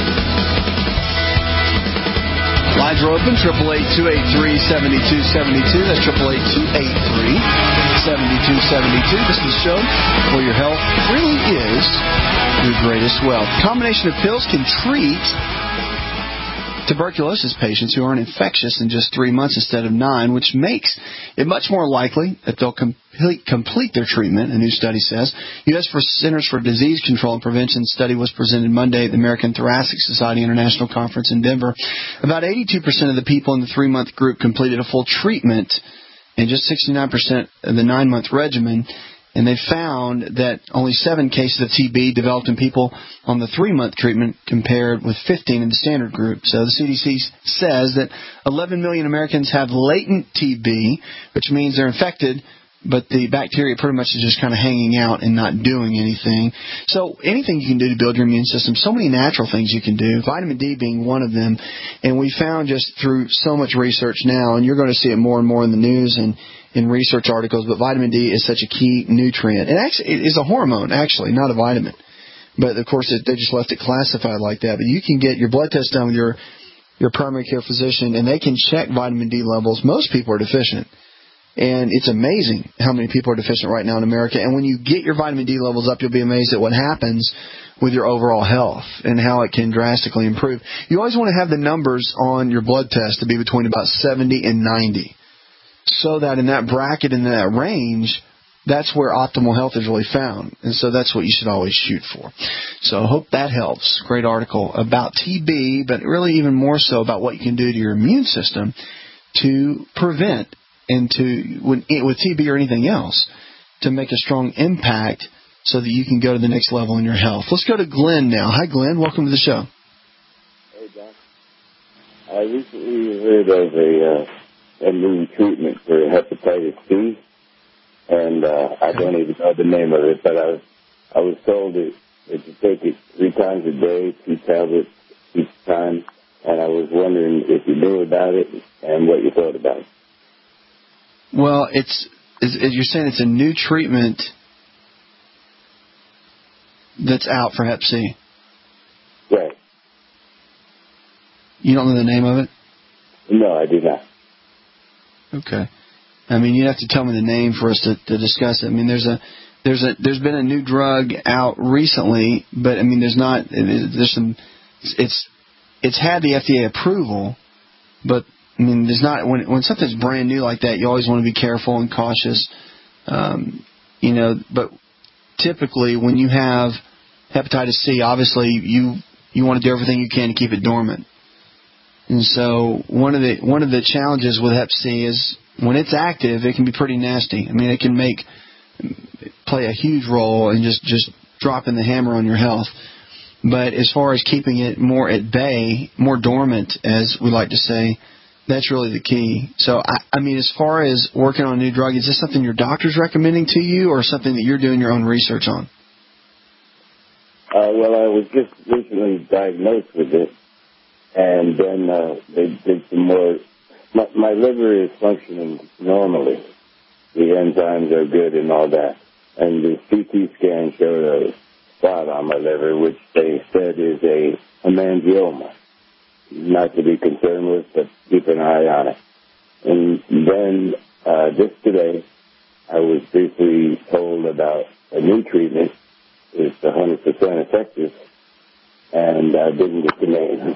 Lines are open, triple eight, two eight three, seven two seven two. That's triple eight, two eight three, seven two seven two. This is the show where your health really is your greatest wealth. A combination of pills can treat tuberculosis patients who aren't infectious in just three months instead of nine, which makes it much more likely that they'll complete, complete their treatment, a new study says. U S Centers for Disease Control and Prevention study was presented Monday at the American Thoracic Society International Conference in Denver. About eighty-two percent of the people in the three-month group completed a full treatment, and just sixty-nine percent of the nine-month regimen. And they found that only seven cases of T B developed in people on the three-month treatment compared with fifteen in the standard group. So the C D C says that eleven million Americans have latent T B, which means they're infected, but the bacteria pretty much is just kind of hanging out and not doing anything. So anything you can do to build your immune system, so many natural things you can do, vitamin D being one of them. And we found just through so much research now, and you're going to see it more and more in the news and in research articles, but vitamin D is such a key nutrient. It actually it is a hormone, actually, not a vitamin. But, of course, it, they just left it classified like that. But you can get your blood test done with your, your primary care physician, and they can check vitamin D levels. Most people are deficient. And it's amazing how many people are deficient right now in America. And when you get your vitamin D levels up, you'll be amazed at what happens with your overall health and how it can drastically improve. You always want to have the numbers on your blood test to be between about seventy and ninety. So that in that bracket, in that range, that's where optimal health is really found. And so that's what you should always shoot for. So I hope that helps. Great article about T B, but really even more so about what you can do to your immune system to prevent and to, with T B or anything else, to make a strong impact so that you can go to the next level in your health. Let's go to Glenn now. Hi, Glenn. Welcome to the show. Hey, Doc. I recently heard of a... Uh a new treatment for hepatitis C, and uh, I don't even know the name of it, but I was, I was told that, that you take it three times a day, two tablets each time, and I was wondering if you knew about it and what you thought about it. Well, it's, is, is you're saying it's a new treatment that's out for hep C? Right. You don't know the name of it? No, I do not. Okay. I mean, you have to tell me the name for us to, to discuss it. I mean, there's a there's a there's been a new drug out recently, but I mean, there's not there's some it's it's had the F D A approval, but I mean, there's not when when something's brand new like that, you always want to be careful and cautious. Um, you know, but typically when you have hepatitis C, obviously you you want to do everything you can to keep it dormant. And so one of the one of the challenges with hep C is when it's active, it can be pretty nasty. I mean, it can make play a huge role in just, just dropping the hammer on your health. But as far as keeping it more at bay, more dormant, as we like to say, that's really the key. So, I, I mean, as far as working on a new drug, is this something your doctor's recommending to you or something that you're doing your own research on? Uh, well, I was just recently diagnosed with it. And then uh, they did some more. My, my liver is functioning normally. The enzymes are good and all that. And the C T scan showed a spot on my liver, which they said is a hemangioma. Not to be concerned with, but keep an eye on it. And then uh, just today, I was briefly told about a new treatment. It's one hundred percent effective, and I didn't get the name.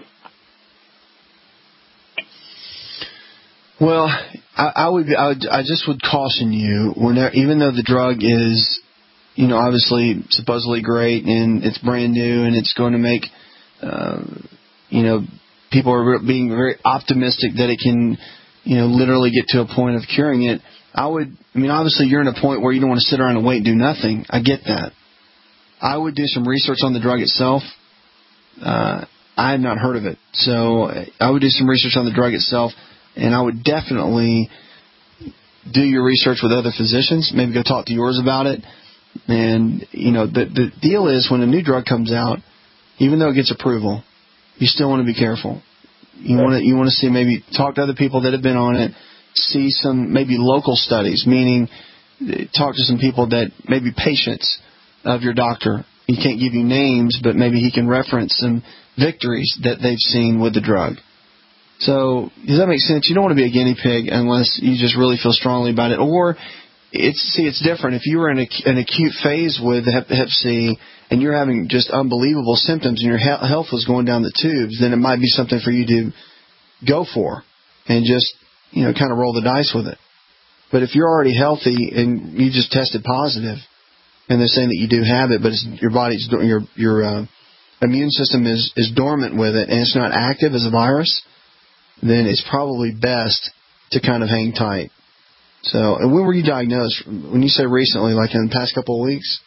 Well, I, I would, I would, I just would caution you. Whenever, even though the drug is, you know, obviously supposedly great and it's brand new and it's going to make, uh, you know, people are being very optimistic that it can, you know, literally get to a point of curing it. I would, I mean, obviously you're in a point where you don't want to sit around and wait and do nothing. I get that. I would do some research on the drug itself. Uh, I had not heard of it. So I would do some research on the drug itself, and I would definitely do your research with other physicians. Maybe go talk to yours about it. And, you know, the, the deal is when a new drug comes out, even though it gets approval, you still want to be careful. You want to you want to see maybe talk to other people that have been on it, see some maybe local studies, meaning talk to some people that maybe patients of your doctor. He can't give you names, but maybe he can reference some victories that they've seen with the drug. So does that make sense? You don't want to be a guinea pig unless you just really feel strongly about it. Or it's see, it's different. If you were in a, an acute phase with hep, hep C and you're having just unbelievable symptoms and your he- health was going down the tubes, then it might be something for you to go for and just, you know, kind of roll the dice with it. But if you're already healthy and you just tested positive, and they're saying that you do have it, but it's, your body's your your uh, immune system is is dormant with it, and it's not active as a virus, then it's probably best to kind of hang tight. So, and when were you diagnosed? When you say recently, like in the past couple of weeks?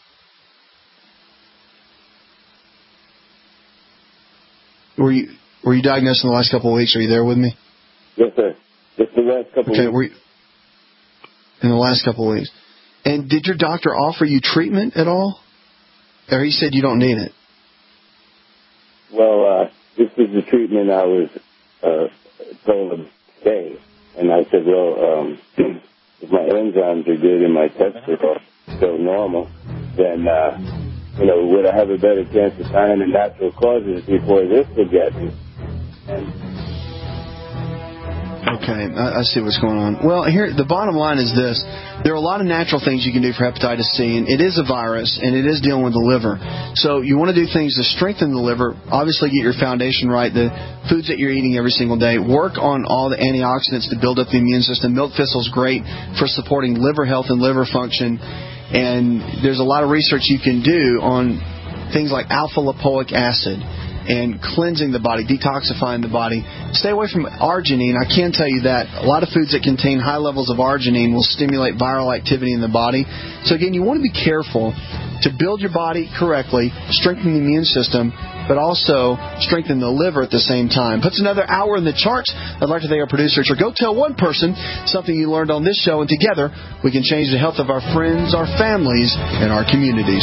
Were you were you diagnosed in the last couple of weeks? Are you there with me? Yes, sir. Just the last couple okay, of weeks. Were you, in the last couple of weeks. And did your doctor offer you treatment at all? Or he said you don't need it? Well, uh, this is the treatment I was uh, told to stay. And I said, well, um, if my enzymes are good and my tests are still normal, then, uh, you know, would I have a better chance of finding the natural causes before this would get me? And Okay, I, I see what's going on. Well, here, the bottom line is this. There are a lot of natural things you can do for hepatitis C, and it is a virus, and it is dealing with the liver. So you want to do things to strengthen the liver. Obviously, get your foundation right, the foods that you're eating every single day. Work on all the antioxidants to build up the immune system. Milk thistle is great for supporting liver health and liver function. And there's a lot of research you can do on things like alpha-lipoic acid and cleansing the body, detoxifying the body. Stay away from arginine. I can tell you that a lot of foods that contain high levels of arginine will stimulate viral activity in the body. So again, you want to be careful to build your body correctly, strengthen the immune system, but also strengthen the liver at the same time. Puts another hour in the charts. I'd like to thank our producers. Or go tell one person something you learned on this show, and together we can change the health of our friends, our families, and our communities.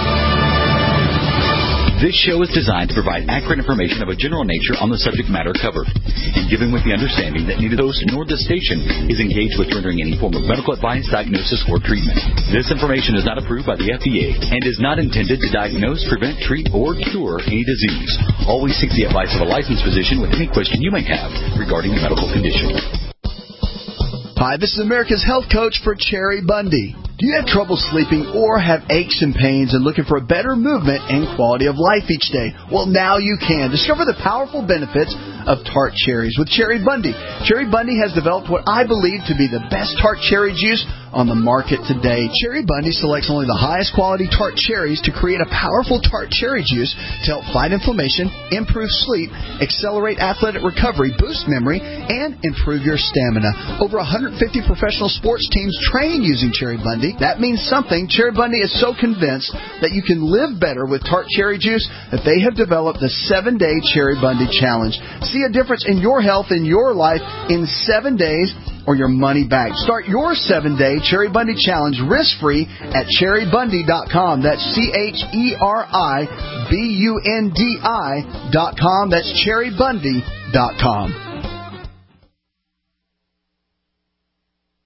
This show is designed to provide accurate information of a general nature on the subject matter covered, and given with the understanding that neither the host nor the station is engaged with rendering any form of medical advice, diagnosis, or treatment. This information is not approved by the F D A and is not intended to diagnose, prevent, treat, or cure any disease. Always seek the advice of a licensed physician with any question you may have regarding a medical condition. Hi, this is America's health coach for Cherry Bundy. Do you have trouble sleeping or have aches and pains and looking for a better movement and quality of life each day? Well, now you can. Discover the powerful benefits of tart cherries with Cherry Bundy. Cherry Bundy has developed what I believe to be the best tart cherry juice on the market today. Cherry Bundy selects only the highest quality tart cherries to create a powerful tart cherry juice to help fight inflammation, improve sleep, accelerate athletic recovery, boost memory, and improve your stamina. Over one hundred fifty professional sports teams train using Cherry Bundy. That means something. Cherry Bundy is so convinced that you can live better with tart cherry juice that they have developed the seven-day Cherry Bundy Challenge. See a difference in your health and your life in seven days or your money back. Start your seven-day Cherry Bundy Challenge risk-free at cherry bundy dot com. That's C H E R I B U N D I dot com. That's cherry bundy dot com.